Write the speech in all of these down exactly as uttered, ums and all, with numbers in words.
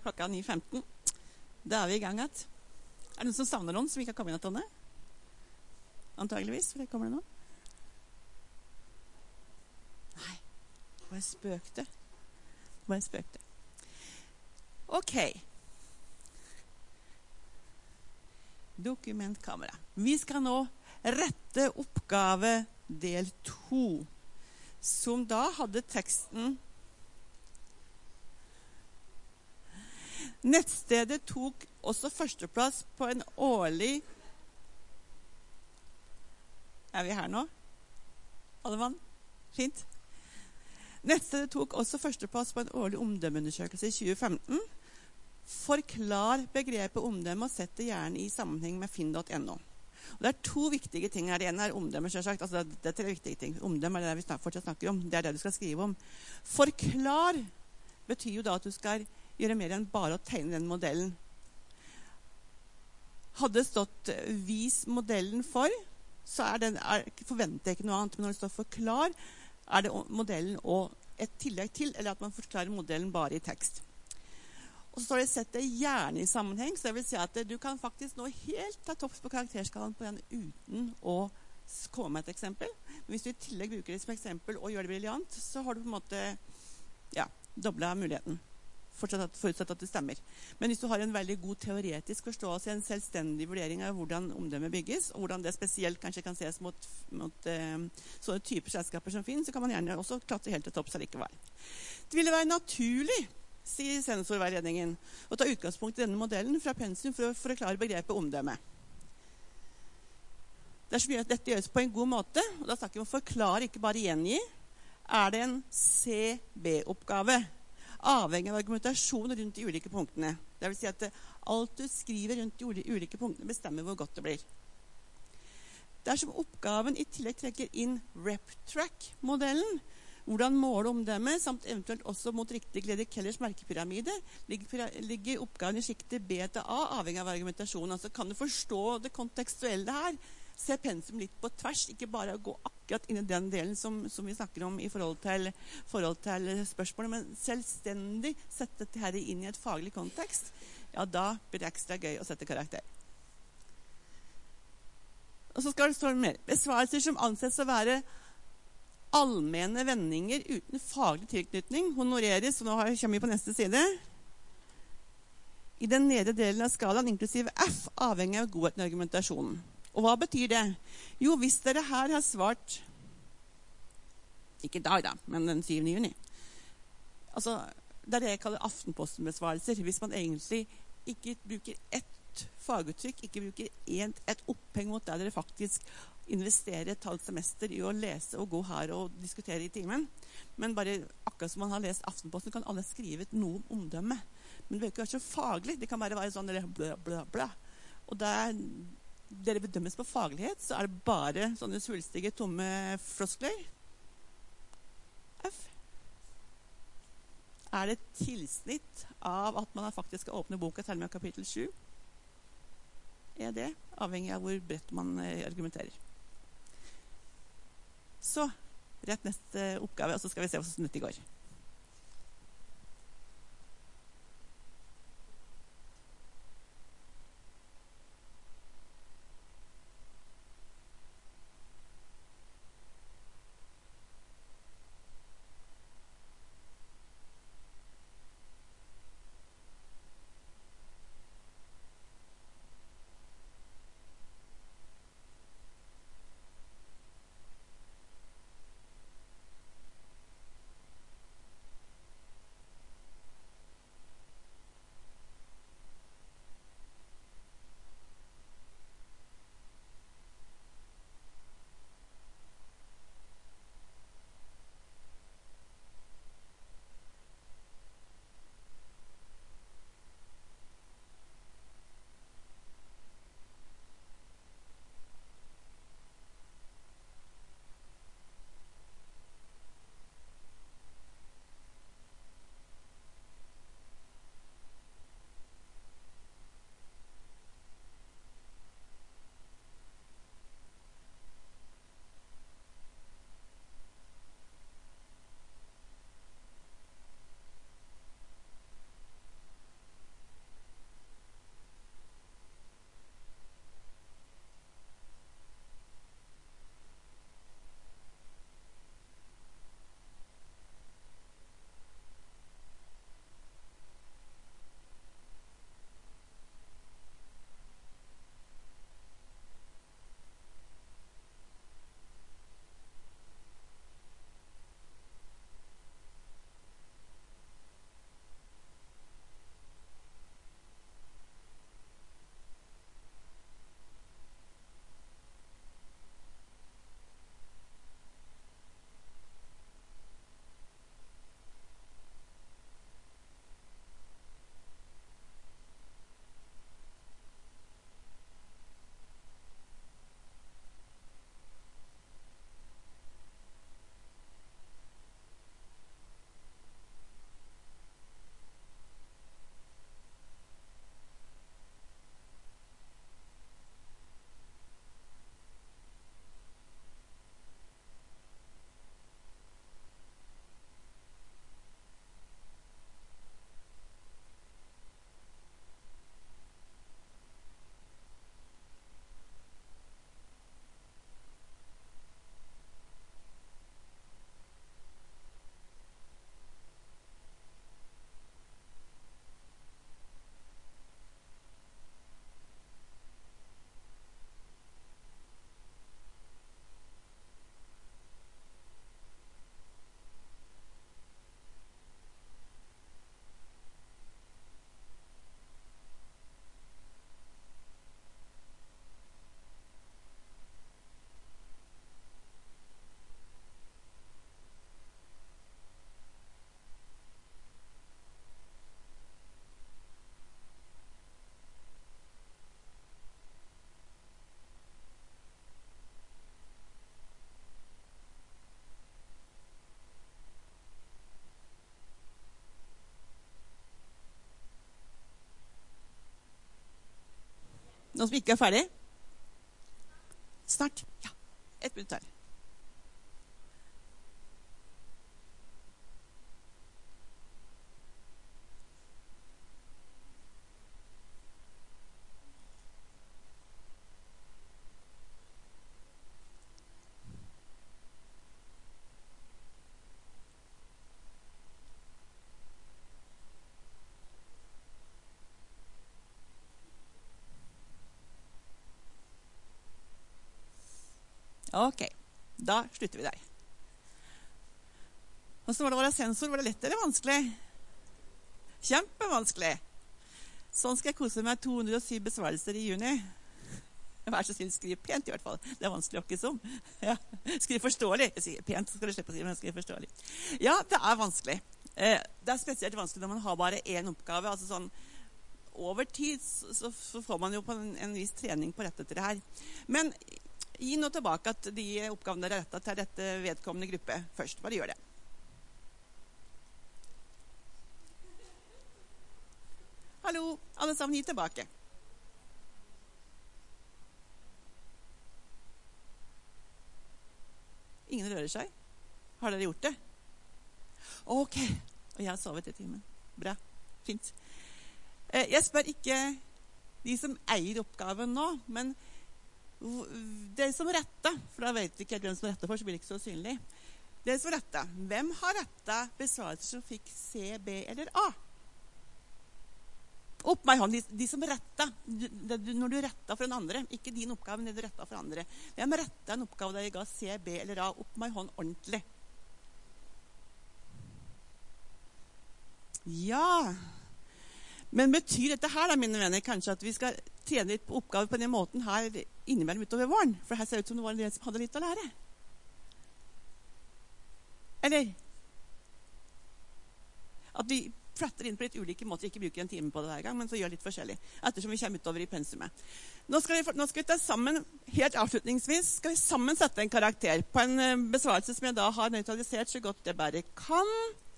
klokka ni femten. Da er vi i gang igjen. Er det noen som savner noen som ikke har kommet inn, Tonne? Antageligvis, for det kommer det nå. Nei, det var en spøkte. Det var en spøkte. Ok. Dokumentkamera. Vi skal nå rette oppgave del to, som da hadde teksten Nettstedet tok også førsteplass på en årlig Er vi her nå? Alle mann? Fint. Nettstedet tok også førsteplass på en årlig omdømmeundersøkelse i tjue femten. Forklar begrepet omdømme og sett det gjerne i sammenheng med finn punktum no. Og det er to viktige ting her. Det ene er omdømme, selvsagt. Altså, det er tre viktige ting. Omdømme er det vi fortsatt snakker om. Det er det du skal skrive om. Forklar betyr jo da at du skal gjøre mer enn bare å tegne den modellen. Hadde det stått vis modellen for, så er den, er, forventer jeg ikke noe annet. Men når det står forklar, er det modellen og et tillegg til, eller at man forklarer modellen bare i tekst. Og så står det sett det gjerne i sammenheng, så det vil si at du kan faktisk nå helt ta topps på karakterskalaen på den uten å komme med et eksempel. Men hvis du i tillegg bruker det som eksempel og gjør det briljant, så har du på en måte ja, doblet muligheten. Forutsatt at det stemmer. Men hvis du har en veldig god teoretisk forståelse, en selvstendig vurdering av hvordan omdømmet bygges, og hvordan det spesielt kanskje kan ses mot, mot uh, sånne typer selskaper som finnes, så kan man gjerne også klatre helt til topps allikevel. Det ville være naturlig, sier sensorveiledningen, å ta utgangspunkt i denne modellen fra pensum for å forklare begrepet omdømme. Dersom dette gjøres på en god måte, og da snakker vi om å forklare, ikke bare gjengi, er det en C B-oppgave. Avhengig av argumentasjon rundt de ulike punktene. Det vil si at alt du skriver rundt de ulike punktene bestemmer hvor godt det blir. Dersom oppgaven i tillegg trekker inn RepTrack-modellen, hvordan måle omdømme, samt eventuelt også mot riktig Glede Kellers merkepyramide, ligger, ligger oppgaven i skiktet B til A, avhengig av argumentasjon. Altså kan du forstå det kontekstuelle her, se pensum litt på tvers, ikke bare gå akkurat inn i den delen som, som vi snakker om i forhold til, forhold til spørsmålet, men selvstendig sette dette her inn i et faglig kontekst, ja, da blir det ekstra gøy å sette karakter. Og så skal det stå mer. Besvarelser som anses å være allmenne vendinger uten faglig tilknytning, honoreres, og nå har jeg kommet på neste side, i den nedre delen av skalaen, inklusive F, avhengig av godheten i argumentasjonen. Og hva betyr det? Jo, hvis dere her har svart, ikke i dag da, men den syvende juni, altså, det er det jeg kaller Aftenposten-besvarelser, hvis man egentlig ikke bruker ett faguttrykk, ikke bruker et, et oppheng mot der dere faktisk investerer et halvt semester i å lese og gå her og diskutere i timen, men bare akkurat som man har lest Aftenposten, kan alle skrive noe om omdømme. Men det vil ikke være så faglig, det kan bare være sånn, bla, bla, bla. Og det er dere bedømmes på faglighet, så er det bare sånne svulstige, tomme floskler. F. Er det et tilsnitt av at man faktisk skal åpne boka til med kapittel sju? Er det avhengig av hvor bredt man argumenterer. Så, rett neste oppgave, og så skal vi se hvordan dette går. Noen som ikke er ferdig? Snart. Ja, ett minutt her. Ok, da slutter vi der. Hvordan var det å være sensor? Var det lett eller vanskelig? Kjempevanskelig. Sånn skal jeg kose meg to hundre og syv besvarelser i juni. Vær så snill, skriv pent i hvert fall. Det er vanskelig å ikke som. Ja. Skriv forståelig. Jeg sier pent, så skal du slippe å skrive, men skriv forståelig. Ja, det er vanskelig. Det er spesielt vanskelig når man har bare én oppgave. Altså sånn, over tid så får man jo på en, en viss trening på rett etter det her. Men gi nå tilbake at de oppgavene er rettet til dette vedkommende gruppe først. Bare gjør det. Hallo, alle sammen, gi tilbake. Ingen rører seg. Har dere gjort det? Ok, og jeg har sovet i timen. Bra, fint. Jeg spør ikke de som eier oppgaven nå, men det som retter, for da vet vi ikke hvem som retter for, så blir det ikke så synlig. Det som retter, hvem har rettet besvarelser som fikk C, B eller A? Opp meg hånd, de, de som retter, når du retter for en andre, ikke din oppgave, men det du retter for andre. Hvem rettet en oppgave der jeg ga C, B eller A? Opp meg hånd ordentlig. Ja, men betyr dette her, da, mine venner, kanskje at vi skal trene litt på oppgaver på den måten her innimellom utover våren? For her ser det ut som det var en del som hadde litt å lære. Eller? At vi flatter inn på litt ulike måter, ikke bruker en time på det hver gang, men så gjør litt forskjellig, ettersom vi kommer utover i pensumet. Nå skal vi, nå skal vi ta sammen, helt avslutningsvis, skal vi sammen sette en karakter på en besvarelse som jeg da har nøytralisert så godt det bare kan.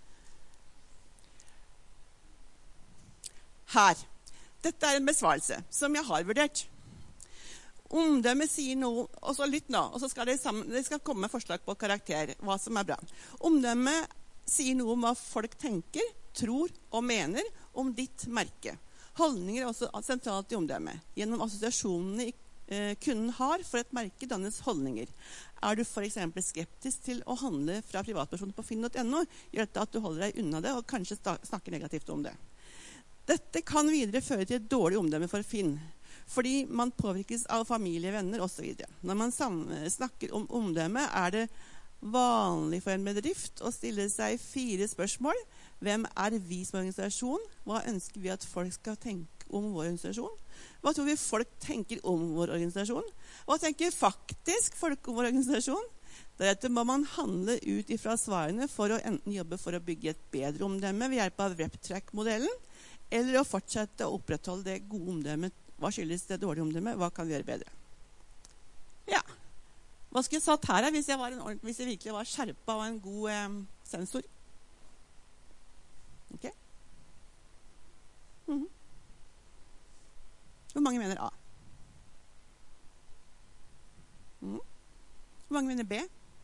Her. Dette er en besvarelse som jeg har vurdert. Omdømme sier noe, og så lytt nå, og så skal det, sammen, det skal komme med forslag på karakter, hva som er bra. Omdømme sier noe om hva folk tenker, tror og mener om ditt merke. Holdninger er også sentralt i omdømme. Gjennom assosiasjonene eh, kunden har for et merke dannes holdninger. Er du for eksempel skeptisk til å handle fra privatpersoner på finn punktum no, gjør dette at du holder deg unna det og kanskje snakker negativt om det. Dette kan videre føre til et dårlig omdømme for Finn, fordi man påvirkes av familie, venner og så videre. Når man snakker om omdømme, er det vanlig for en bedrift å stille seg fire spørsmål. Hvem er vi som organisasjon? Hva ønsker vi at folk skal tenke om vår organisasjon? Hva tror vi folk tenker om vår organisasjon? Hva tenker faktisk folk om vår organisasjon? Deretter må man handle ut ifra svarene for å enten jobbe for å bygge et bedre omdømme ved hjelp av RepTrak-modellen, eller å fortsette å opprettholde det gode omdømmet. Hva skyldes det dårlige omdømmet? Hva kan vi gjøre bedre? Ja. Hva skulle jeg satt her hvis jeg, var en, hvis jeg virkelig var skjerpet og en god eh, sensor? Ok? Mm-hmm. Hvor mange mener A? Mm. Hvor mange mener B?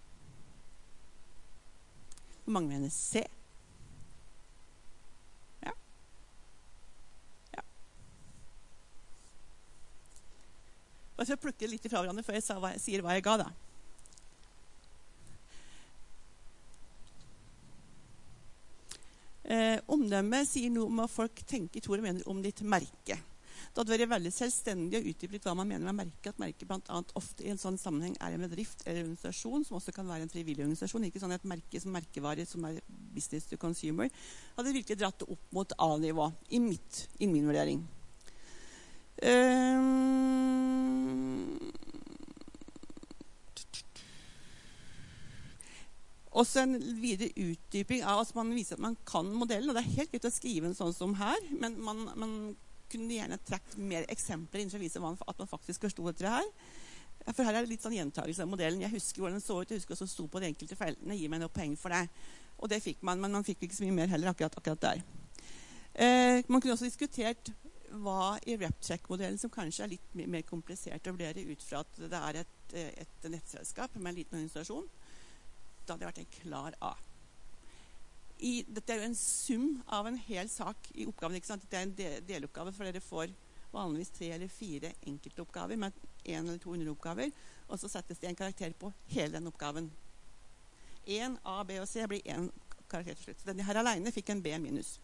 Hvor mange mener C? Jeg skal plukke litt fra hverandre før jeg sa hva jeg sier hva jeg ga da. Eh, omdømme sier noe om hva folk tenker, tror og mener om ditt merke. Det hadde vært veldig selvstendig å utdype litt hva man mener med merke. At merke blant annet ofte i en sånn sammenheng er en bedrift eller en organisasjon, som også kan være en frivillig organisasjon. Ikke sånn et merke som merkevare, som er business to consumer. Hadde virkelig dratt det opp mot A-nivå i, mitt, i min vurdering. Um, også en videre utdyping av at man viser at man kan modellen, og det er helt greit å skrive en sånn som her, men man, man kunne gjerne trekt mer eksempler inn for å vise at man faktisk forstod dette her. For her er det litt sånn gjentagelse av modellen. Jeg husker hvordan den så ut, jeg husker også sto på de enkelte feltene, gir meg noe poeng for det. Og det fikk man, men man fikk ikke så mye mer heller akkurat, akkurat der. Eh, man kunne også diskutert hva i RepCheck-modellen som kanskje er litt mer komplisert å vurdere ut fra at det er et, et nettselskap med en liten organisasjon. Da hadde det vært en klar A. I, dette er jo en sum av en hel sak i oppgaven, ikke sant? Det er en del, deloppgave, for dere får vanligvis tre eller fire enkeltoppgaver med en eller to underoppgaver, og så settes det en karakter på hele den oppgaven. En A, B og C blir en karakter til slutt. Så denne her alene fikk en B minus.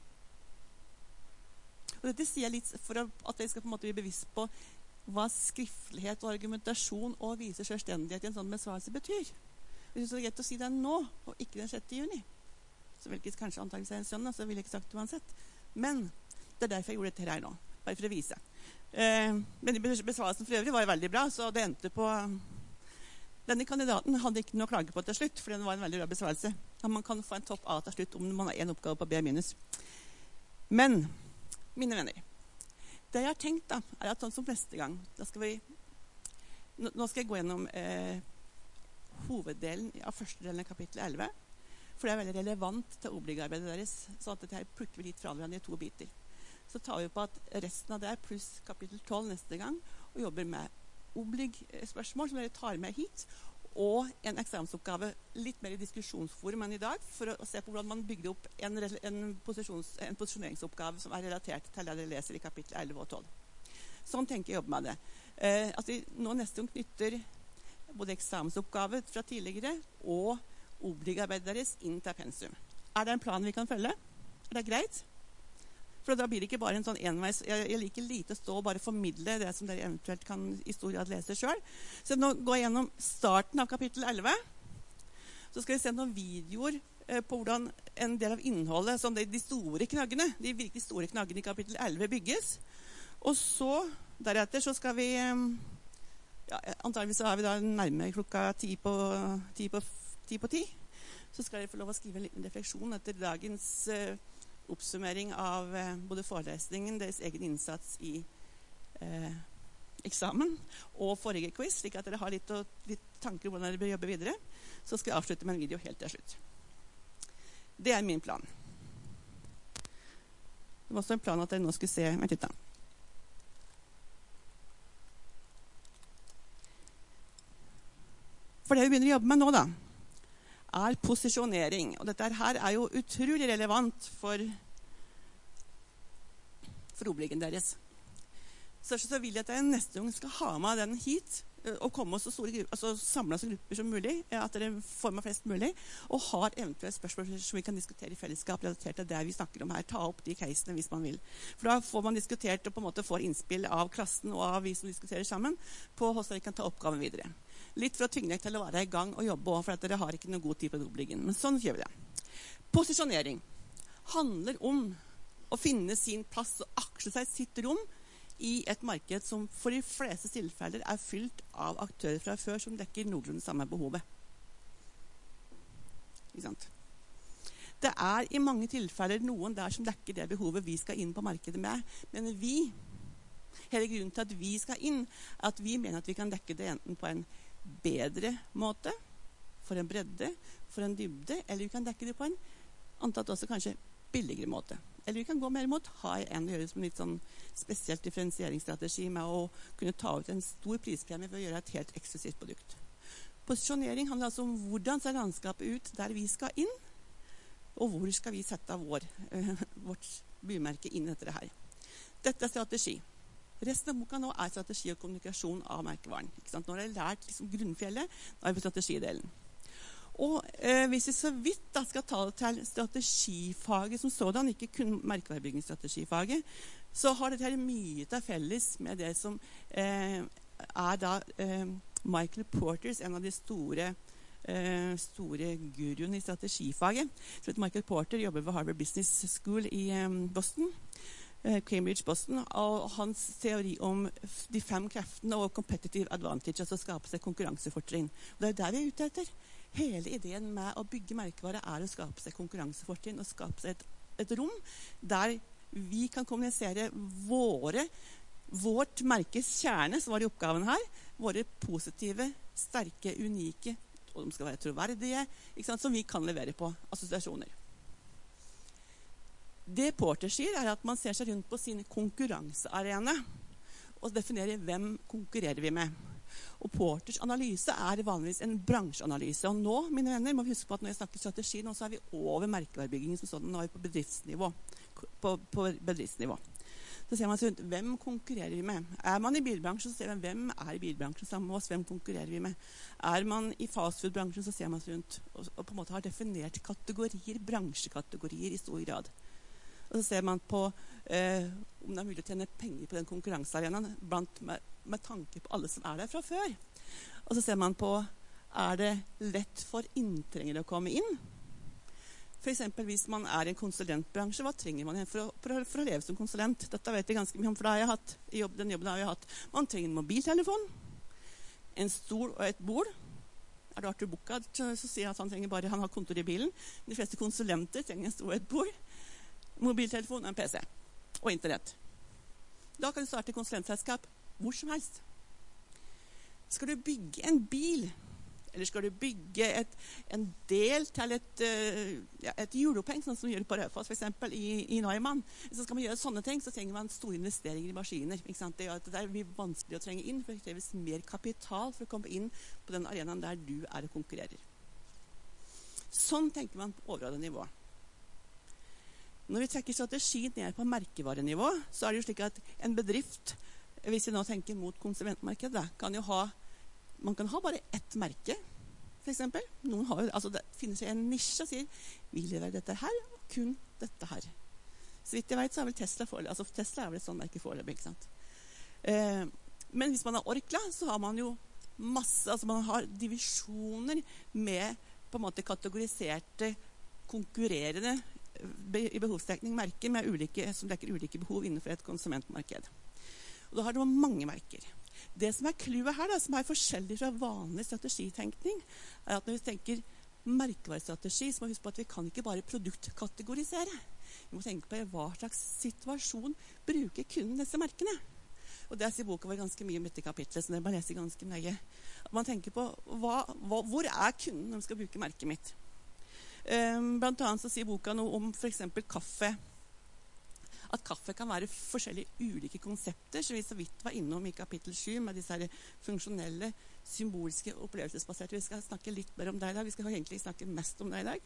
Og dette sier jeg litt for at dere skal på en måte bli bevisst på hva skriftlighet og argumentasjon og vise selvstendighet i en sånn besvarelse betyr. Hvis det er greit å si det nå, og ikke den sjette juni, så vil det kanskje antageligvis være en søndag, så vil jeg ikke sagt det uansett. Men det er derfor jeg gjorde dette her nå, bare for å vise. Eh, men besvarelsen for øvrig var jo veldig bra, så det endte på... Denne kandidaten hadde ikke noe å klage på til slutt, for den var en veldig bra besvarelse. Man kan få en topp A til slutt om man har en oppgave på B minus. Men... Mine venner, det jeg har tenkt da, er at sånn som neste gang, da skal vi, nå skal jeg gå gjennom eh, hoveddelen av første delen av kapittel elleve, for det er veldig relevant til obligarbeidet deres, så at dette her plukker vi litt fra hverandre i to biter. Så tar vi på at resten av det er pluss kapittel tolv neste gang, og jobber med oblig-spørsmål som dere tar med hit, og en eksamensoppgave litt mer i diskusjonsforum enn i dag, for å se på hvordan man bygde opp en, en, en posisjoneringsoppgave som er relatert til det dere leser i kapittel elleve og tolv. Sånn tenker jeg å jobbe med det. Eh, at vi nå neste gang knytter både eksamensoppgave fra tidligere og obligarbeidet deres inn til pensum. Er det en plan vi kan følge? Er det greit? For da blir det ikke bare en sånn enveis. Jeg, jeg liker lite å stå og bare formidle det som dere eventuelt kan i stor grad lese selv. Så nå går jeg gjennom starten av kapittel elleve. Så skal vi se noen videoer eh, på hvordan en del av innholdet, som de, de store knaggene, de virkelig store knaggene i kapittel elleve bygges. Og så, deretter, så skal vi, eh, ja, antageligvis så er vi da nærmere klokka ti på ti. På, ti, på ti. Så skal dere få lov å skrive en liten refleksjon etter dagens eh, oppsummering av eh, både forelesningen, deres egen innsats i eh, eksamen og forrige quiz, slik at dere har litt, og, litt tanker om hvordan dere bør jobbe videre. Så skal jeg avslutte med en video helt til slutt. Det er min plan. Det var også en plan at dere nå skulle se med titta. For det vi begynner å jobbe med nå da, er posisjonering. Og dette her er jo utrolig relevant for, for obligen deres. Så, så vil jeg at jeg neste gang skal ha med den hit, og komme oss så store grupper, altså samle oss i grupper som mulig, at dere får med flest mulig, og har eventuelle spørsmål som vi kan diskutere i fellesskap relatert til det vi snakker om her. Ta opp de casene hvis man vil. For da får man diskutert og på en måte får innspill av klassen og av vi som diskuterer sammen på hvordan vi kan ta oppgaven videre. Litt for å tvinge deg til å være i gang og jobbe også, for at dere har ikke noe god tid på obligen. Men sånn gjør vi det. Posisjonering handler om å finne sin plass og aksle seg sitt rom i et marked som for de fleste tilfeller er fylt av aktører fra før som dekker noenlunde samme behovet. Ikke sant? Det er i mange tilfeller noen der som dekker det behovet vi skal inn på markedet med, men vi, hele grunnen til at vi skal inn, er at vi mener at vi kan dekke det enten på en bedre måte, for en bredde, for en dybde, eller vi kan dekke det på en antatt også kanskje billigere måte. Eller vi kan gå mer mot high end og gjøre det som en litt sånn spesielt differensieringsstrategi med å kunne ta ut en stor prispremie for å gjøre et helt eksklusivt produkt. Posisjonering handler altså om hvordan ser landskapet ut der vi skal inn, og hvor skal vi sette vår, øh, vårt bymerke inn etter det her. Dette er strategi. Resten av boka nå er strategi og kommunikasjon av merkevaren. Ikke sant? Nå har jeg lært liksom grunnfjellet, nå er vi på strategidelen. Og eh, hvis vi så vidt da skal ta det til strategifaget som sådan, ikke kun merkevarebyggingsstrategifaget, så har dette her mye til felles med det som eh, er da eh, Michael Porters, en av de store, eh, store guruene i strategifaget. Så Michael Porter jobber ved Harvard Business School i eh, Boston. Cambridge, Boston, og hans teori om de fem kreftene og competitive advantage, altså skape seg konkurransefortrinn. Og det er der vi er ute etter. Hele ideen med å bygge merkevare er å skape seg konkurransefortrinn og skape seg et, et rom der vi kan kommunisere våre, vårt merkes kjerne, som var i oppgaven her, våre positive, sterke, unike, og de skal være troverdige, ikke sant, som vi kan levere på assosiasjoner. Det Porter sier, er at man ser seg rundt på sin konkurransearena og definerer hvem konkurrerer vi med. Og Porters analyse er vanligvis en bransjeanalyse. Og nå, mine venner, må vi huske på at når jeg snakker strategi, nå så er vi over merkevarebyggingen som sånn. Nå er vi på bedriftsnivå. På, på bedriftsnivå. Så ser man seg rundt, hvem konkurrerer vi med? Er man i bilbransjen, så ser man hvem er i bilbransjen sammen med oss, hvem konkurrerer vi med? Er man i fastfoodbransjen, så ser man seg rundt og, og på en måte har definert kategorier, bransjekategorier i stor grad. Og så ser man på eh, om det er mulig å tjene penger på den konkurransearenaen blant, med, med tanke på alle som er der fra før. Og så ser man på, er det lett for inntrengere å komme inn? For eksempel hvis man er i en konsulentbransje, hva trenger man for å, for, å, for å leve som konsulent? Dette vet jeg ganske mye om, for det har jeg hatt, jobb, den jobben har jeg hatt. Man trenger en mobiltelefon, en stol og et bord. Er det Arthur Bucca, så sier han at han trenger bare, han har kontor i bilen. De fleste konsulenter trenger en stol og et bord, mobiltelefon og en P C. Og internett. Da kan du starte konsulentselskap hvor som helst. Skal du bygge en bil, eller skal du bygge et, en del til et, uh, ja, et hjuloppheng, sånn som vi gjør på Raufoss, for eksempel i, i Neumann. Så skal man gjøre sånne ting, så trenger man store investeringer i maskiner. Ikke sant? Det gjør at det er vanskelig å trenge inn, for det kreves mer kapital for å komme inn på den arenaen der du er og konkurrerer. Sånn tenker man på overordnet nivå. Når vi trekker strategi ned på merkevarenivå, så er det jo slik at en bedrift, hvis vi nå tenker mot konsumentmarkedet, kan jo ha, man kan ha bare ett merke, for eksempel. Noen har jo, altså det finner seg en nisje og sier, vi leverer dette her, og kun dette her. Så vidt jeg vet, så er vel Tesla foreløpig, altså Tesla er vel et sånt merke foreløpig, ikke sant? Eh, men hvis man har Orkla, så har man jo masse, altså man har divisjoner med på en måte kategoriserte, konkurrerende i behovsdekning merker med ulike, som dekker ulike behov innenfor et konsumentmarked. Og da har du mange merker. Det som er clouet her, da, som er forskjellig fra vanlig strategitenkning, er at når vi tenker merkevarestrategi, så må vi huske på at vi kan ikke bare produktkategorisere. Vi må tenke på hva slags situasjon bruker kunden disse merkene. Og det sier boka vår ganske mye om dette kapitlet, så det bare leser ganske nøye. Man tenker på hva, hva, hvor er kunden når man skal bruke merket mitt? Um, blant annet så sier boka noe om for eksempel kaffe. At kaffe kan være forskjellige ulike konsepter, som vi så vidt var innom i kapittel sju, med disse her funksjonelle, symbolske, opplevelsesbaserte. Vi skal snakke litt mer om det i dag. Vi skal egentlig snakke mest om det i dag.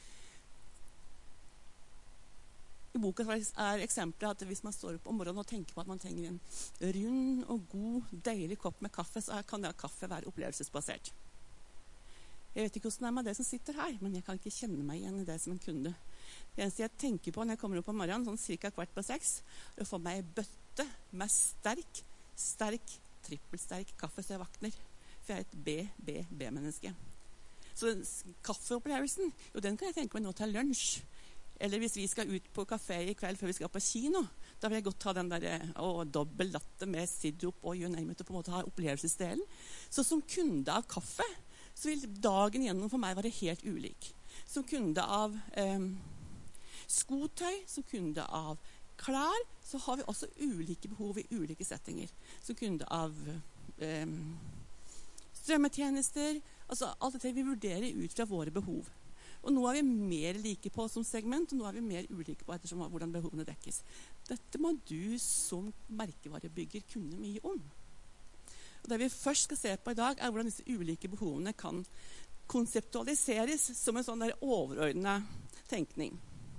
I boka er eksemplet at hvis man står opp om morgenen og tenker på at man trenger en rund og god, deilig kopp med kaffe, så kan det kaffe være opplevelsesbasert. Jeg vet ikke hvordan det er med det som sitter her, men jeg kan ikke kjenne meg igjen i det som en kunde. Det eneste jeg tenker på når jeg kommer opp om morgenen, sånn cirka kvart på seks, er å få meg en bøtte med sterk, sterk, trippelsterk kaffe så jeg vakner. For jeg er et B, B, B-menneske. Så kaffeopplevelsen, jo den kan jeg tenke meg nå til lunsj. Eller hvis vi skal ut på kafé i kveld før vi skal på kino, da vil jeg godt ha den der å, dobbel latte med sirup og you name it, og på en måte ha opplevelsesdelen. Så som kunde av kaffe, så vil dagen gjennom for meg være helt ulik. Som kunde av eh, skotøy, som kunde av klær, så har vi også ulike behov i ulike settinger. Som kunde av eh, strømmetjenester, altså alt dette vi vurderer ut fra våre behov. Og nå er vi mer like på som segment, og nå er vi mer ulike på ettersom hvordan behovene dekkes. Dette må du som merkevarebygger kunne mye om. Og det vi først skal se på i dag, er hvordan disse ulike behovene kan konseptualiseres som en sånn der overordnet tenkning.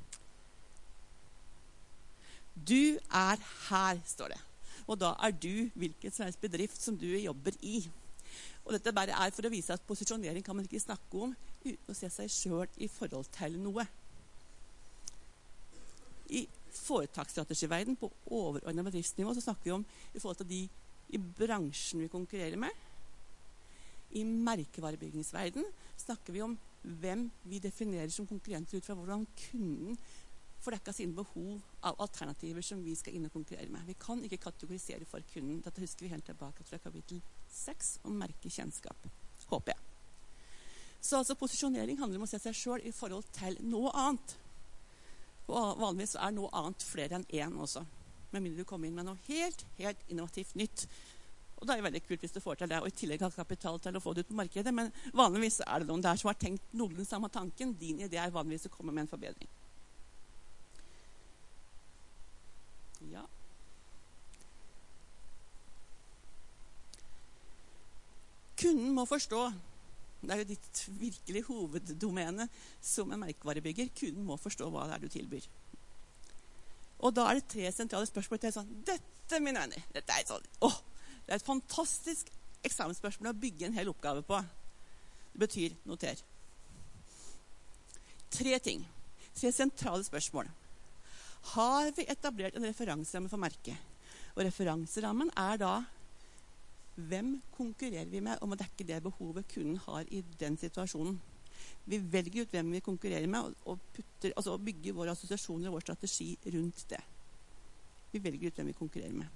Du er her, står det. Og da er du hvilken slags bedrift som du jobber i. Og dette bare er for å vise at posisjonering kan man ikke snakke om uten å se seg selv i forhold til noe. I foretaksstrategiverden på overordnet bedriftsnivå så snakker vi om i forhold til de i bransjen vi konkurrerer med. I merkevarebyggingsverden snakker vi om hvem vi definerer som konkurrenter ut fra hvordan kunden får dekket sine behov av alternativer som vi skal inn og konkurrere med. Vi kan ikke kategorisere for kunden. Dette husker vi helt tilbake fra kapittel seks om merkekjennskap, håper jeg. Så altså posisjonering handler om å se seg selv i forhold til noe annet. Og vanligvis er noe annet flere enn én også. Med mindre du kommer inn med noe helt, helt innovativt nytt. Og det er veldig kult hvis du får til det, og i tillegg har kapital til å få det ut på markedet. Men vanligvis er det noen der som har tenkt noen den samme tanken. Din idé er vanligvis å komme med en forbedring. Kunden må forstå. Det er jo ditt virkelig hoveddomene som en merkevarebygger. Kunden må forstå hva det er du tilbyr. Og da er det tre sentrale spørsmål. Det er sånn, dette, mine venner, dette er, sånn, åh, det er et fantastisk eksamensspørsmål å bygge en hel oppgave på. Det betyr noter. Tre ting. Tre sentrale spørsmål. Har vi etablert en referanseramme for merket? Og referanserammen er da hvem konkurrerer vi med om å dekke det behovet kunden har i den situasjonen. Vi velger ut hvem vi konkurrerer med og putter, altså bygger våre assosiasjoner og vår strategi rundt det. Vi velger ut hvem vi konkurrerer med.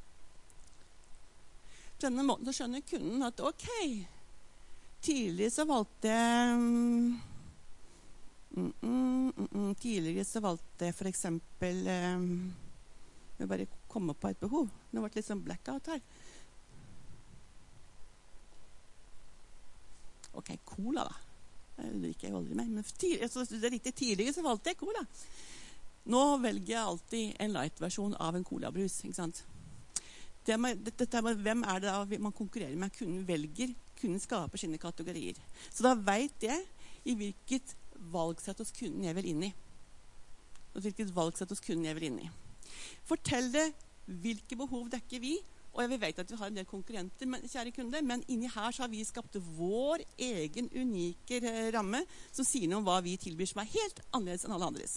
På denne måten så skjønner kunden at ok, tidligere så valgte mm, mm, mm, mm, tidligere så valgte jeg for eksempel um, jeg bare komme på et behov. Det ble litt sånn blackout her. Ok, cola da. Det drikker jeg aldri mer. Men tidlig, så det er riktig, tidligere så valgte jeg cola. Nå velger jeg alltid en light-versjon av en cola-brus, ikke sant? Det med, dette med, hvem er det da man konkurrerer med? Kunden velger, kunden skaper sine kategorier. Så da vet jeg i hvilket valgsett hos kunden jeg vil inn i. Og hvilket valgsett hos kunden jeg vil inn i. Fortell det hvilke behov dekker vi, og jeg vet at vi har en del konkurrenter, men, kjære kunde, men inni her så har vi skapt vår egen unike ramme som sier noe om hva vi tilbyr som er helt annerledes enn alle andres.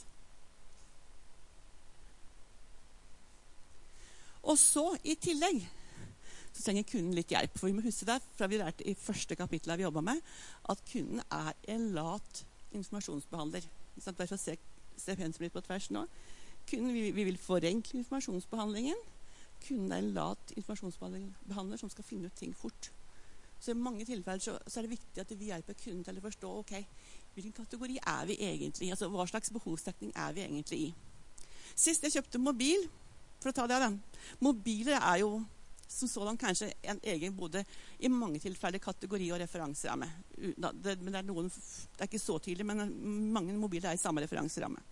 Og så i tillegg så trenger kunden litt hjelp, for vi må huske det fra vi lærte i første kapittel vi jobbet med, at kunden er en lat informasjonsbehandler. Derfor ser jeg pensum litt på tvers nå. Kunden, vi, vi vil forenkle informasjonsbehandlingen. Kunden er en lat informasjonsbehandler som skal finne ut ting fort. Så i mange tilfeller så, så er det viktig at vi hjelper kunden til å forstå, ok, hvilken kategori er vi egentlig? Altså, hva slags behovsdekning er vi egentlig i? Sist jeg kjøpte mobil, for å ta det av den. Mobiler er jo som sådan kanskje en egen både i mange tilfeller kategori og referanseramme. Det, men det er, noen, det er ikke så tydelig, men mange mobiler er i samme referanseramme.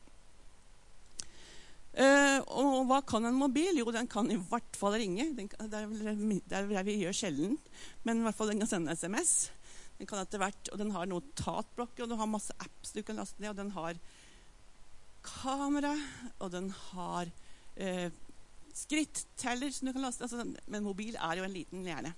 Uh, og hva kan en mobil? Jo, den kan i hvert fall ringe. Den kan, det, er, det er det vi gjør sjelden, men i hvert fall den kan sende sms. Den kan etter hvert, og den har notatblokker, og den har masse apps du kan laste ned, og den har kamera, og den har uh, skritteller som du kan laste. Altså, men mobil er jo en liten hjerne.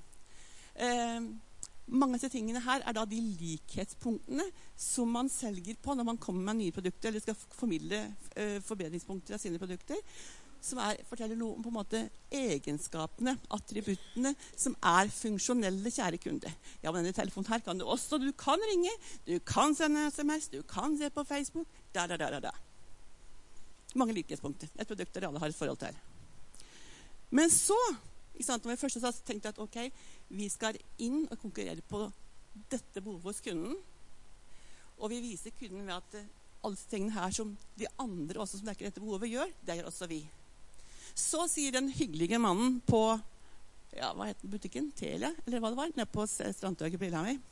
Uh, mange av disse tingene her er da de likhetspunktene som man selger på når man kommer med nye produkter, eller skal formidle uh, forbedringspunkter av sine produkter, som er, forteller noe om på en måte egenskapene, attributtene, som er funksjonelle, kjære kunde. Ja, men denne telefonen her kan du også, du kan ringe, du kan sende sms, du kan se på Facebook, da, da, da, da, da. Mange likhetspunkter. Et produkt der alle har et forhold til. Men så, ikke sant, når vi først har tenkt at ok, vi skal inn og konkurrere på dette behovet hos kunden, og vi viser kunden ved at alle tingene her som de andre også som dekker dette behovet gjør, det gjør også vi. Så sier den hyggelige mannen på, ja, hva heter butikken? Telia, eller hva det var, nede på Strandtøyke på Lillehammer.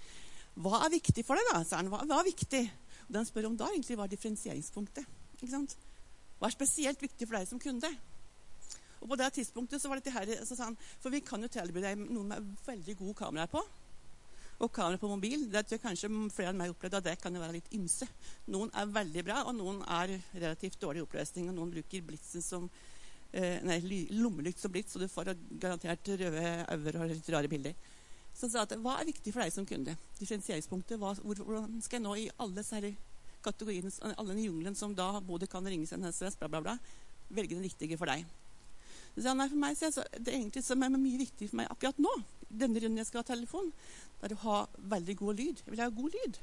Hva er viktig for deg da? Så han, hva, hva er viktig? Og den spør om da egentlig var differensieringspunktet, ikke sant? Hva er spesielt viktig for deg som kunde? Og på det tidspunktet så var dette her, så sa han, for vi kan jo tilby deg noen med veldig gode kameraer på, og kamera på mobil, det tror jeg kanskje flere av meg opplevde at det kan jo være litt ymse. Noen er veldig bra, og noen er relativt dårlig oppløsning, og noen bruker blitsen som, eh, nei, lommelykt som blitz, så du får garantert røde øver og litt rare bilder. Så han sa at, hva er viktig for deg som kunde? Differensieringspunktet, hva, hvor, hvordan skal jeg nå i alle særlige kategoriene, alle den jungelen som da både kan ringes en S M S, bla bla bla, velge den riktige for deg? Så nei, for meg, så det er egentlig som er mye viktig for meg akkurat nå, denne runden jeg skal ha telefon, det er å ha veldig god lyd. Jeg vil ha god lyd.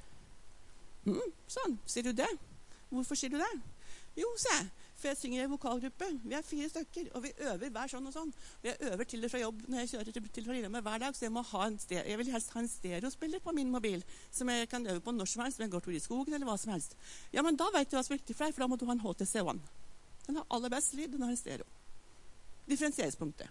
Mm, sånn, sier du det? Hvorfor sier du det? Jo, se, for jeg synger i en vokalgruppe. Vi er fire stykker, og vi øver hver sånn og sånn. Og jeg øver til og fra jobb når jeg kjører til, til fra Lillehammer hver dag, så jeg må ha en stereo, jeg vil helst ha en stereospiller på min mobil, som jeg kan øve på når som helst, når jeg går tur i skogen eller hva som helst. Ja, men da vet du hva som er viktig for deg, for da må du ha en H T C One. Den har aller best lyd, den har en stereo. Differensieringspunktet.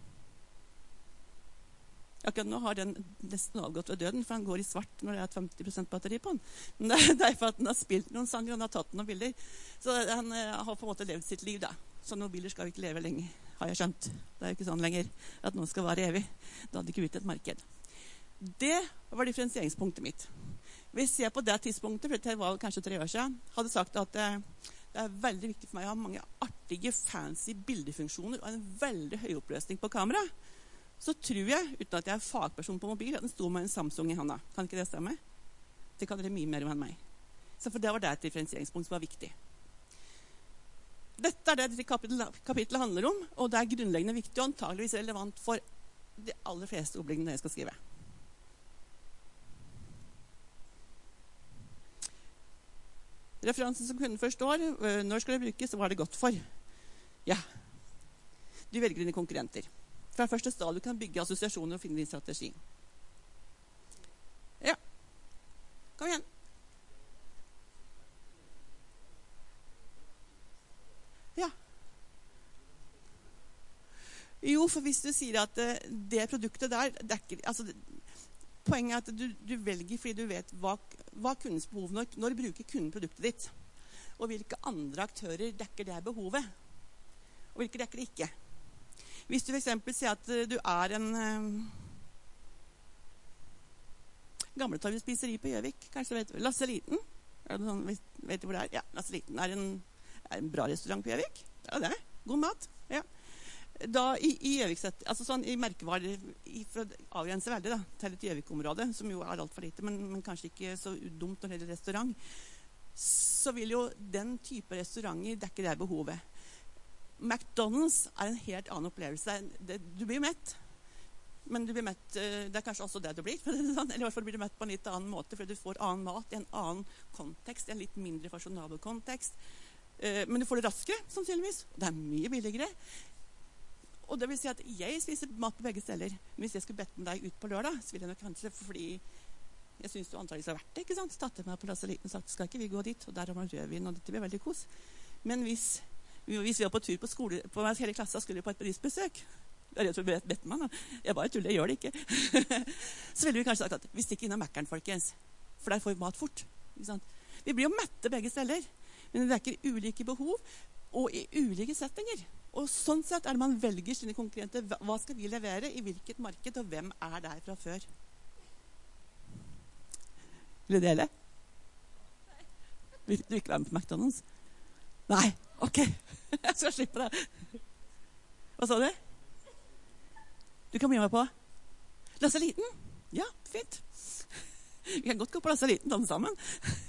Akkurat nå har den nesten avgått ved døden, for han går i svart når det er femti prosent batteri på den. Men det, det er for at han har spilt noen sanger, og han har tatt noen bilder. Så han uh, har på en måte levd sitt liv da. Sånne mobiler skal vi ikke leve lenge, har jeg skjønt. Det er jo ikke sånn lenger at noen skal være evig. Da hadde ikke vi ut et marked. Det var differensieringspunktet mitt. Hvis jeg på det tidspunktet, for det var kanskje tre år siden, hadde sagt at det, det er veldig viktig for meg å ha mange artige, fancy bildefunksjoner og en veldig høy oppløsning på kamera, så tror jeg, uten at jeg er fagperson på mobil, at den sto med en Samsung i hånda. Kan ikke det stemme? Det kan dere mye mer om enn meg. Så for det var det et differensieringspunkt som var viktig. Dette er det dette kapittelet, kapittelet handler om, og det er grunnleggende viktig og antageligvis relevant for de aller fleste ordleggene jeg skal skrive. Referansen som kunden forstår, når skal det brukes, så var det godt for. Ja, du velger dine konkurrenter. Fra første stad du kan bygge assosiasjoner og finne din strategi. Ja, kom igjen. Ja. Jo, for hvis du sier at det produktet der dekker, altså poenget er at du, du velger fordi du vet hva, hva kundens behov, når, når bruker kunden produktet ditt, og hvilke andre aktører dekker det behovet, og hvilke dekker det ikke. Hvis du for eksempel sier at du er en um, gamletorvet spiseri på Gjøvik, kanskje vet du, Lasse Liten, er det sånn, vet, vet du hvor det er? Ja, Lasse Liten er en, er en bra restaurant på Gjøvik. Det er det, god mat, ja. Da i, i Gjøvik, altså sånn i merkevarer, i, for å avgrense veldig da, til et Gjøvik-område, som jo er alt for lite, men, men kanskje ikke så dumt når det gjelder restaurant, så vil jo den type restauranter dekke det behovet. McDonald's er en helt annen opplevelse. Det, du blir mett, men du blir mett, det er kanskje også det du blir, eller i hvert fall blir du mett på en litt annen måte, fordi du får annen mat i en annen kontekst, en litt mindre fasjonabel kontekst. Men du får det raskere, sannsynligvis. Det er mye billigere. Og det vil si at jeg spiser mat på begge steder. Men hvis jeg skulle bedt med deg ut på lørdag, så vil jeg nok kanskje, fordi jeg synes du antageligvis har vært det, ikke sant? Tatt meg på Lasse Liten og sagt, skal ikke vi gå dit? Og der har man rødvin, og dette blir veldig kos. Men hvis, hvis vi var på tur på skole, på hele klassen, skulle vi på et bedriftsbesøk. Det er rett og slett bedt meg, da. Jeg bare tuller, jeg gjør det ikke. Så ville vi kanskje sagt at vi stikker innom Mækkern, folkens. For der får vi mat fort. Ikke sant? Vi blir jo mette begge steder. Men det dekker ulike behov, og i ulike settinger. Og sånn sett er det man velger sine konkurrenter. Hva skal vi levere, i hvilket marked, og hvem er der fra før? Vil du dele? Vil du ikke være med på McDonald's? Nei, ok. Jeg skal slippe det. Hva sa du? Du kan bli med på Lasse Liten? Ja, fint. Vi kan godt gå på Lasse Liten, alle sammen.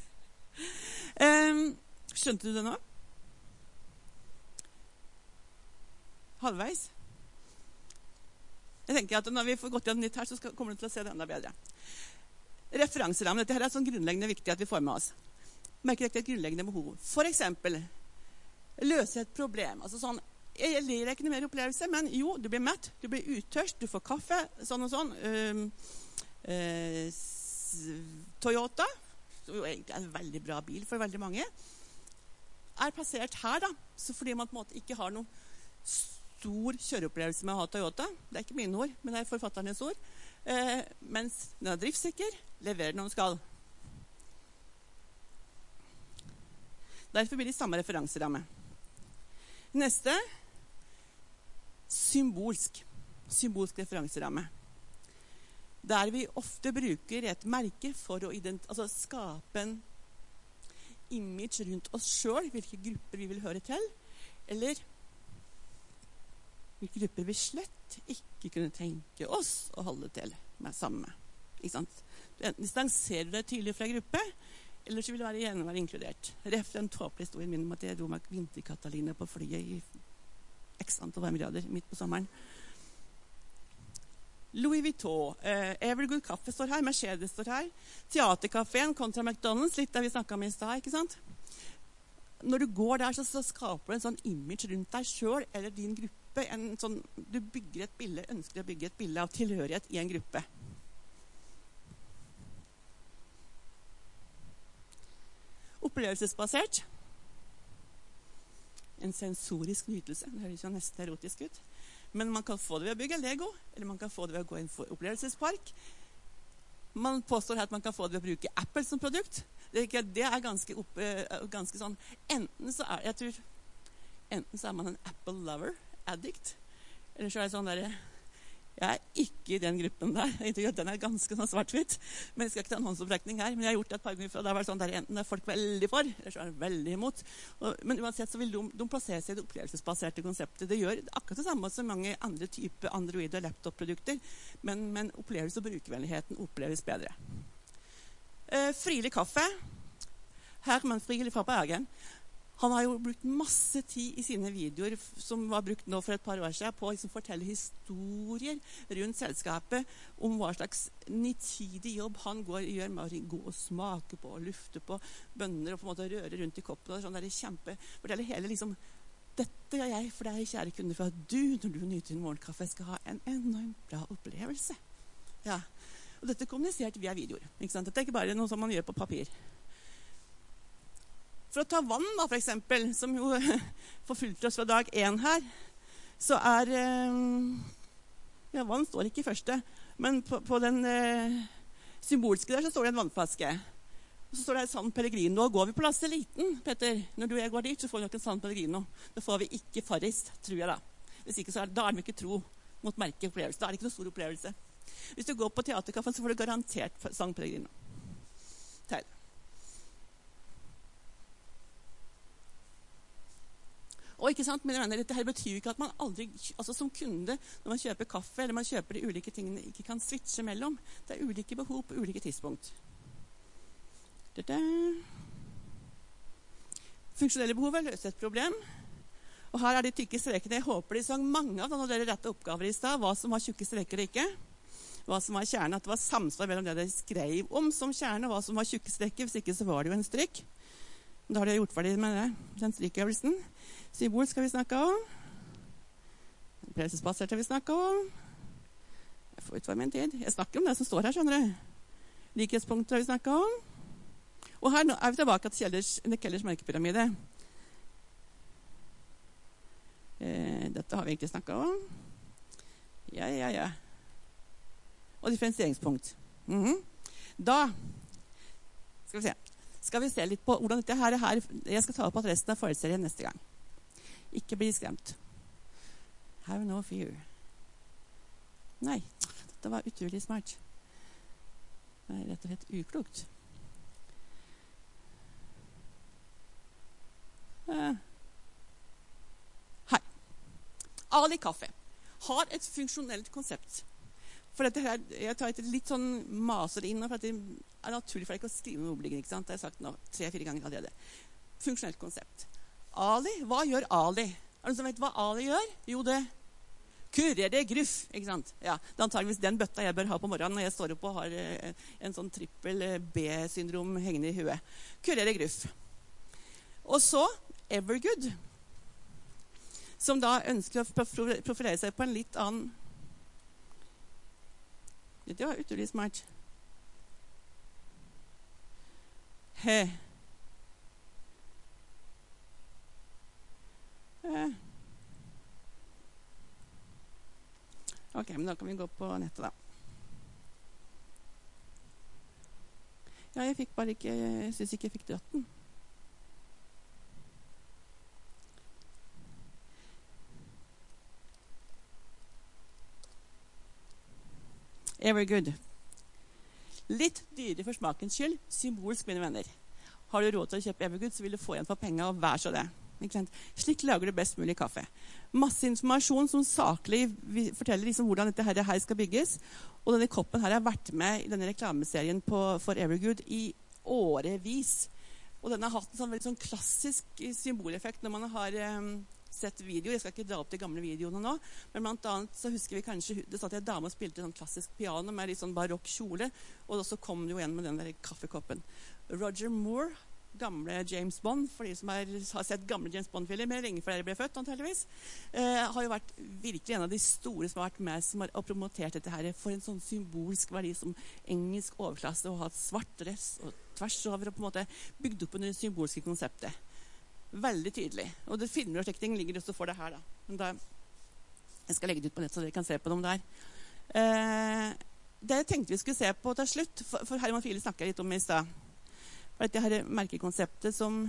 Um, skjønte du det nå? Halvveis. Jeg tenker at når vi får gått gjennom nytt her, så skal, kommer du til å se det enda bedre. Referanserammen. Dette her er sånn grunnleggende viktig at vi får med oss. Merker dere et grunnleggende behov? For eksempel, løse et problem. Altså sånn, jeg ler ikke noe mer opplevelse, men jo, du blir mett, du blir uttørst, du får kaffe, sånn og sånn. Um, uh, Toyota, som jo egentlig er en veldig bra bil for veldig mange, er plassert her da, så fordi man på en måte ikke har noe stor kjøreopplevelse med å ha Toyota. Det er ikke mine ord, men det er forfatternes ord. Eh, mens den er driftssikker, leverer når den skal. Derfor blir det samme referanseramme. Neste, symbolsk. Symbolsk referanseramme. Der vi ofte bruker et merke for å ident- altså skape en image rundt oss selv, hvilke grupper vi vil høre til, eller hvilke grupper vi slett ikke kunne tenke oss å holde til med samme. Ikke sant? Du enten distanserer deg tydelig fra gruppe, eller så vil du være igjen være inkludert. Ref den tåpelige historien min om at jeg dro meg vinterkatalina på flyet i x antall varmegrader midt på sommeren. Louis Vuitton, eh, Evergood Kaffe står her, Mercedes står her, Teaterkaféen kontra McDonald's, litt der vi snakket om i sted, ikke sant? Når du går der, så, så skaper du en sånn image rundt deg selv, eller din gruppe. En sånn, du bygger et bilde, ønsker å bygge et bilde av tilhørighet i en gruppe. Opplevelsesbasert. En sensorisk nytelse. Det høres jo nesten erotisk ut. Men man kan få det ved å bygge Lego, eller man kan få det ved å gå i en opplevelsespark. Man påstår at man kan få det ved å bruke Apple som produkt. Det er, det er ganske, opp, ganske sånn, enten så er, jeg tror, enten så er man en Apple lover, addict, eller så er det sånn der Jeg er ikke i den gruppen der. Den er ganske sånn svart-hvitt. Men jeg skal ikke ta en håndsopprekning her. Men jeg har gjort det et par ganger før. Det har vært sånn der enten er folk veldig for, eller så er de veldig imot. Og, men uansett så vil de, de plassere seg i det opplevelsesbaserte konseptet. Det gjør akkurat det samme som mange andre typer Android- og laptop-produkter. Men, men opplevelse og brukervennligheten oppleves bedre. Eh, Friele Kaffe. Herman Friele fra Bergen. Han har jo brukt masse tid i sine videoer som var brukt nå for et par år siden på å liksom fortelle historier rundt selskapet om hva slags nitidig jobb han går, gjør med å gå og smake på og lufte på bønner og på en måte røre rundt i koppen. Og sånn der kjempe, fortelle hele liksom, dette gjør jeg for deg, kjære kunde, for at du, når du nyter en morgenkaffe, skal ha en enormt bra opplevelse. Ja. Og dette er kommunisert via videoer. Ikke sant? Dette er ikke bare noe som man gjør på papir. For å ta vann, da, for eksempel, som jo forfulgte oss fra dag én her, så er ja, vann står ikke i første, men på, på den eh, symbolske der så står det en vannflaske. Og så står det San Pellegrino. Nå går vi på Lasse Liten, Petter. Når du og jeg går dit, så får vi nok en San Pellegrino. Da får vi ikke Farris, tror jeg da. Hvis ikke, så er, da er det ikke tro mot merkeopplevelse. Da er det ikke noe stor opplevelse. Hvis du går på teaterkaffen, så får du garantert San Pellegrino. Teil. Og ikke sant, men jeg mener, dette her betyr jo ikke at man aldri, altså som kunde, når man kjøper kaffe, eller man kjøper de ulike tingene, ikke kan switche mellom. Det er ulike behov på ulike tidspunkt. Dette. Funksjonelle behov er løse et problem. Og her er de tykke strekene. Jeg håper de sang mange av når dere rette oppgaver i sted, hva som var tjukke streker og ikke. Hva som var kjerne, at det var samsvar mellom det de skrev om som kjerne, og hva som var tjukke streker. Hvis ikke så var det jo en strykk. Da har dere gjort ferdig med det, den strykøvelsen. Symbol skal vi snakke om. Opplevelsesbasert skal vi snakke om. Jeg får utvare min tid. Jeg snakker om det som står her, skjønner du. Likhetspunkter har vi snakket om. Og her er vi tilbake til Kellers, Kellers merkepyramide. Eh, dette har vi egentlig snakket om. Ja, ja, ja. Og differensieringspunkt. Mm-hmm. Da skal vi se. Skal vi se litt på hvordan dette her er her. Jeg skal ta opp at resten av forserien neste gang. Ikke bli skremt. Have no fear. Nei, dette var utrolig smart. Det er rett og slett uklokt. Uh. Her. Ali Kaffe har et funksjonelt konsept. For dette her, jeg tar et litt sånn maser inn, for det er naturlig for deg ikke å skrive med oblinger, ikke sant? Det har jeg sagt nå tre-fire ganger allerede. Funksjonelt konsept. Ali, hva gjør Ali? Er det noen som vet hva Ali gjør? Jo, det kurer det gruff, ikke sant? Ja, det er antageligvis den bøtta jeg bør ha på morgenen når jeg står opp og har en sånn trippel B-syndrom hengende i huet. Kurer det gruff. Og så Evergood, som da ønsker å profilere seg på en litt annen. Det var utrolig smart. He. Eh. Ok, men da kan vi gå på nettet da. Ja, jeg fikk bare ikke, jeg synes ikke jeg fikk dratt den. Evergood. Litt dyrere for smakens skyld, symbolsk, mine venner. Har du råd til å kjøpe Evergood, så vil du få igjen for penger, og vær så det. Slik lager du best mulig kaffe. Masse informasjon som saklig forteller liksom hvordan dette her, her skal bygges. Og denne koppen her har vært med i denne reklameserien på, for Evergood i årevis. Og den har hatt en sånn, veldig sånn klassisk symboleffekt når man har um, sett video. Jeg skal ikke dra opp de gamle videoene nå, men blant annet så husker vi kanskje, det satt en dame og spilte sånn klassisk piano med litt sånn barokk kjole, og så kom det jo igjen med den der kaffekoppen. Roger Moore, gamle James Bond, for de som er, har sett gamle James Bond-filmer lenge før dere ble født, antageligvis, eh, har jo vært virkelig en av de store som har vært med som har promotert dette her for en sånn symbolsk verdi som engelsk overklasse, og ha svart dress og tvers over, og på en måte bygd opp under det symbolske konseptet. Veldig tydelig. Og det filmer og slik ting ligger også for det her da. Men da jeg skal legge det ut på nett så dere kan se på dem der. Eh, det jeg tenkte vi skulle se på til slutt, for, for Herman Friele snakket jeg litt om i sted, var dette her merkekonseptet som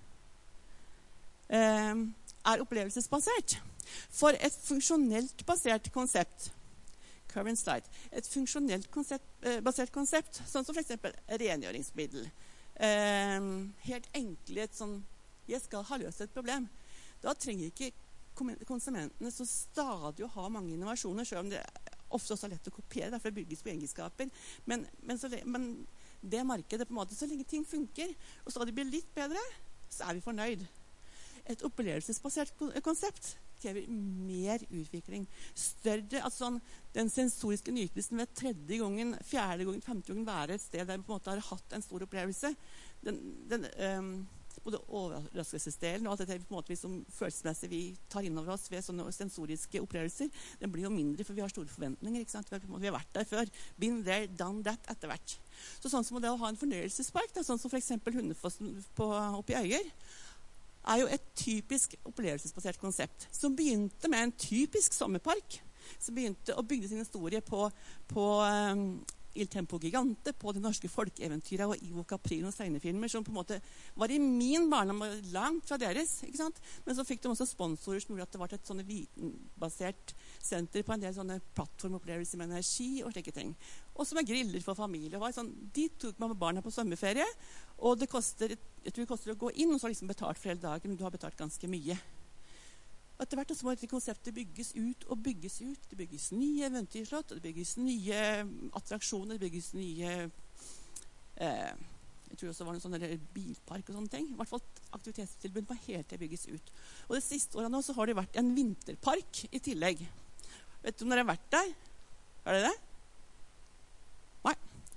eh, er opplevelsesbasert. For et funksjonelt basert konsept current slide. Et funksjonelt konsept, eh, basert konsept, sånn som for eksempel rengjøringsmiddel. Eh, helt enkelt et sånn, jeg skal ha løst et problem. Da trenger ikke konsumentene så stadig å ha mange innovasjoner, selv om det ofte også er lett å kopiere, derfor det bygges på egenskaper. Men, men, så, men det markedet på en måte, så lenge ting funker, og så det blir litt bedre, så er vi fornøyd. Et opplevelsesbasert konsept krever mer utvikling. Større, altså sånn, den sensoriske nytelsen ved tredje gangen, fjerde gangen, femte gangen være et sted der vi på en måte har hatt en stor opplevelse. Den, den, um, både overraskelsesdelen og alt dette på en måte vi som følelsesmessig vi tar inn over oss ved sånne sensoriske opplevelser, den blir jo mindre, for vi har store forventninger. Ikke sant? Vi, har, vi har vært der før. Been there, done that, etter hvert. Så sånn som det å ha en fornøyelsespark, da, sånn som for eksempel Hundefossen på, oppe i Øyer, er jo et typisk opplevelsesbasert konsept, som begynte med en typisk sommerpark, som begynte å bygge sin historie på, på um, Il Tempo Gigante, på de norske folkeeventyrene og Ivo Caprinos tegnefilmer, som på en måte var i min barndom langt fra deres, ikke sant? Men så fikk de også sponsorer som gjorde at det var et sånne vitenbasert senter på en del sånne plattformopplevelser med energi og slike ting. Og som er griller for familie. Sånn, de tok man med barna på sommerferie, og det koster, jeg tror det koster å gå inn, og så har liksom betalt for hele dagen, men du har betalt ganske mye. Etter hvert så må dette konseptet bygges ut og bygges ut. Det bygges nye eventyrslott, det bygges nye attraksjoner, det bygges nye eh, jeg tror også det var en sånn bilpark og sånne ting. I hvert fall aktivitetstilbud må helt til bygges ut. Og det siste året nå så har det vært en vinterpark i tillegg. Vet du om dere har vært der? Er det det? Nei.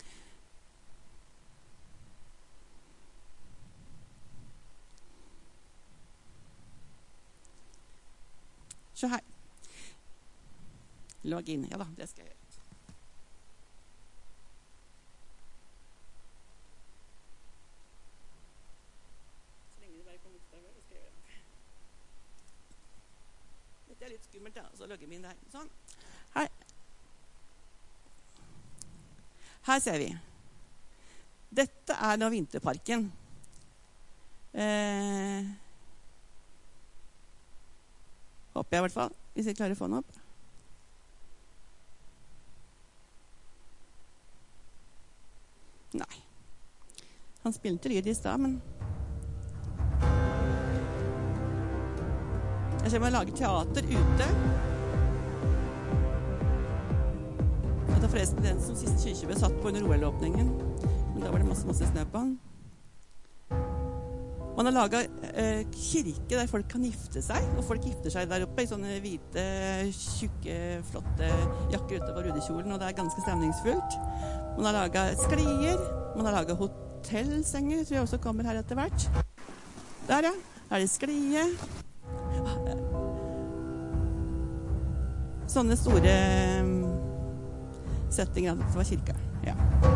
Se her. Logg inn. Ja da, det skal jeg gjøre. Så lenge det bare kommer ut der, det skal jeg gjøre. Dette er litt skummelt, da. Så logger vi inn der. Sånn. Her. Her ser vi. Dette er da vinterparken. Eh... Håper jeg i hvert fall, hvis jeg klarer å få den opp. Nei. Han spilte lyd i sted, men... Jeg ser meg lage teater ute. Dette er forresten den som siste kyrkje ble satt på under O L-åpningen. Men da var det masse, masse snø på den. Man har laget eh, kirke der folk kan gifte seg, og folk gifter seg der oppe i sånne hvite, tjukke, flotte jakker utenpå rudekjolen, og det er ganske stemningsfullt. Man har laget sklier, man har laget hotellsenger, tror jeg også kommer her etter hvert. Der, ja. Her er det sklie. Sånne store um, settinger, det var kirka, ja.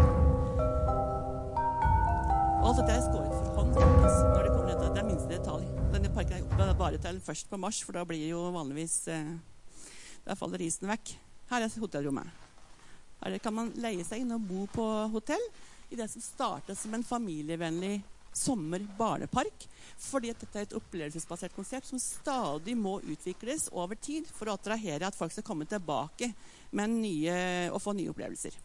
Og alt dette er skåret for hånd, når det kommer ned til det er minste detalj. Denne parken er oppe bare til først på mars, for da blir jo vanligvis, eh, da faller isen vekk. Her er hotellrommet. Her kan man leie seg inn og bo på hotell i det som startet som en familievennlig sommer-barnepark, fordi at dette er et opplevelsesbasert konsept som stadig må utvikles over tid for å attrahere at folk skal komme tilbake med nye, og få nye opplevelser.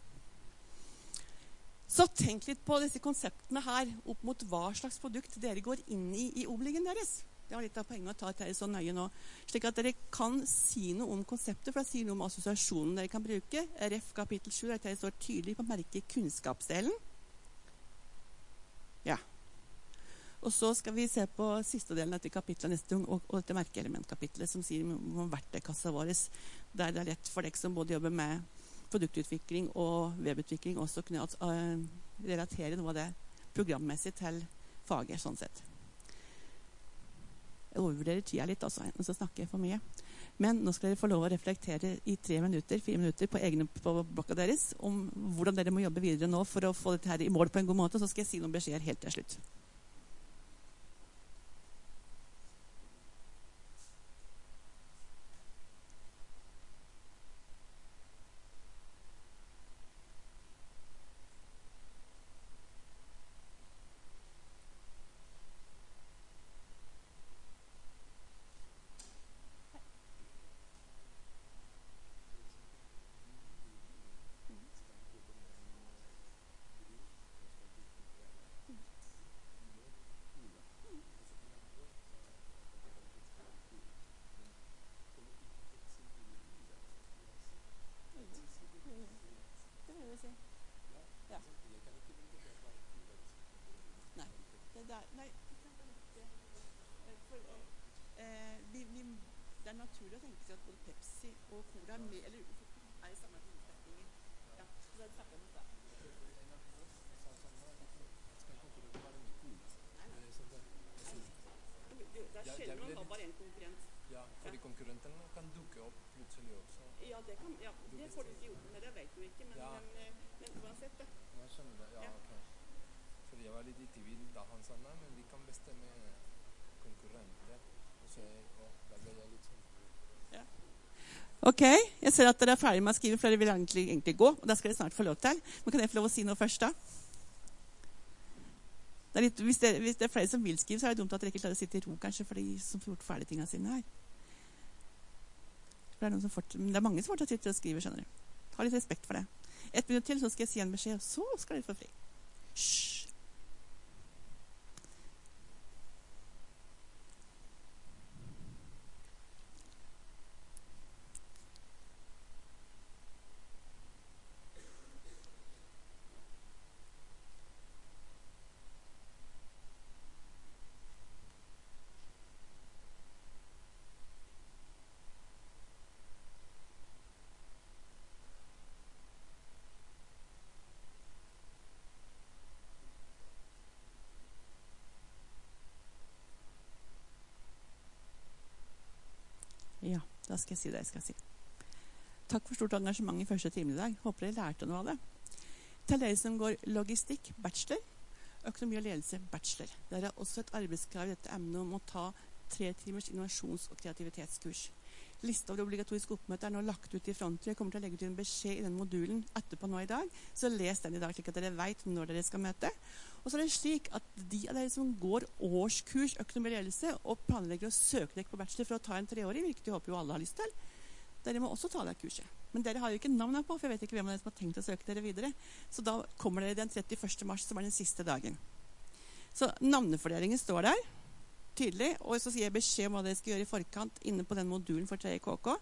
Så tenk litt på disse konseptene her opp mot hva slags produkt dere går inn i i oblingen deres. Det var litt av poenget å ta dette så nøye nå, slik at dere kan si noe om konseptet, for det sier noe om assosiasjonen dere kan bruke. Ref kapittel sju, dette står tydelig på merket kunnskapsdelen. Ja. Og så skal vi se på siste delen av dette kapitlet neste gang, og, og dette merkeelementkapitlet som sier om verktøykassa vår, der det er lett for dere som både jobber med produktutvikling og webutvikling også kunne uh, relatere noe av det programmessig til faget, sånn sett. Jeg overvurderer tida litt, altså, men så snakker jeg for mye. Men nå skal dere få lov å reflektere i tre minutter, fire minutter på egne på blokka deres, om hvordan dere må jobbe videre nå for å få dette her i mål på en god måte, så skal jeg si noen beskjeder helt til slutt. naturlig å tenke seg at både Pepsi og Cola er med, eller er i samme omsetninger. Ja, så det er det samme med det. Det er sjelden man har bare en konkurrent. Ja, fordi ja. Konkurrenten kan dukke opp plutselig også. Ja, det, kan, ja, det får du ikke gjort med det, vet du ikke, men, ja. men, men uansett det. Jeg skjønner det, ja, ja. Ok. Fordi jeg var litt i tvil da han sa nei, men vi kan bestemme konkurrenter. Og så ja, da ble jeg litt sånn. Ja. Ok, jeg ser at dere er ferdig med å skrive, for dere vil egentlig, egentlig gå, og da skal dere snart få lov til. Men kan jeg få lov å si noe først da? Det er litt, hvis, det, hvis det er flere som vil skrive, så er det dumt at dere ikke klarer å sitte i ro, kanskje, for de som får gjort ferdig tingene sine her. Det er, noen som fort, det er mange som fortsatt sitter og skriver, skjønner du. Ha litt respekt for det. Et minutt til, så skal jeg si en beskjed, og så skal dere få fri. Hysj! Ja, da skal jeg si det jeg skal si. Takk for stort engasjement i første time i dag. Håper dere lærte noe av det. Til dere som går logistikk, bachelor, økonomi og ledelse, bachelor. Dere har også et arbeidskrav i dette emnet om å ta tre timers innovasjons- og kreativitetskurs. Lista over obligatoriske oppmøter er nå lagt ut i fronten. Jeg kommer til å legge ut en beskjed i den modulen etterpå nå i dag, så les den i dag slik at dere vet når dere skal møte. Og så er det slik at de av dere som går årskurs økonomi og ledelse og planlegger å søke dere på bachelor for å ta en treåring, hvilket jeg håper jo alle har lyst til, dere må også ta det kurset. Men dere har jo ikke navnet på, for jeg vet ikke hvem av dere som har tenkt å søke dere videre. Så da kommer dere den trettiførste mars, som er den siste dagen. Så navnefordelingen står der, tydelig, og så sier jeg beskjed om hva dere skal gjøre i forkant inne på den modulen for tre K K.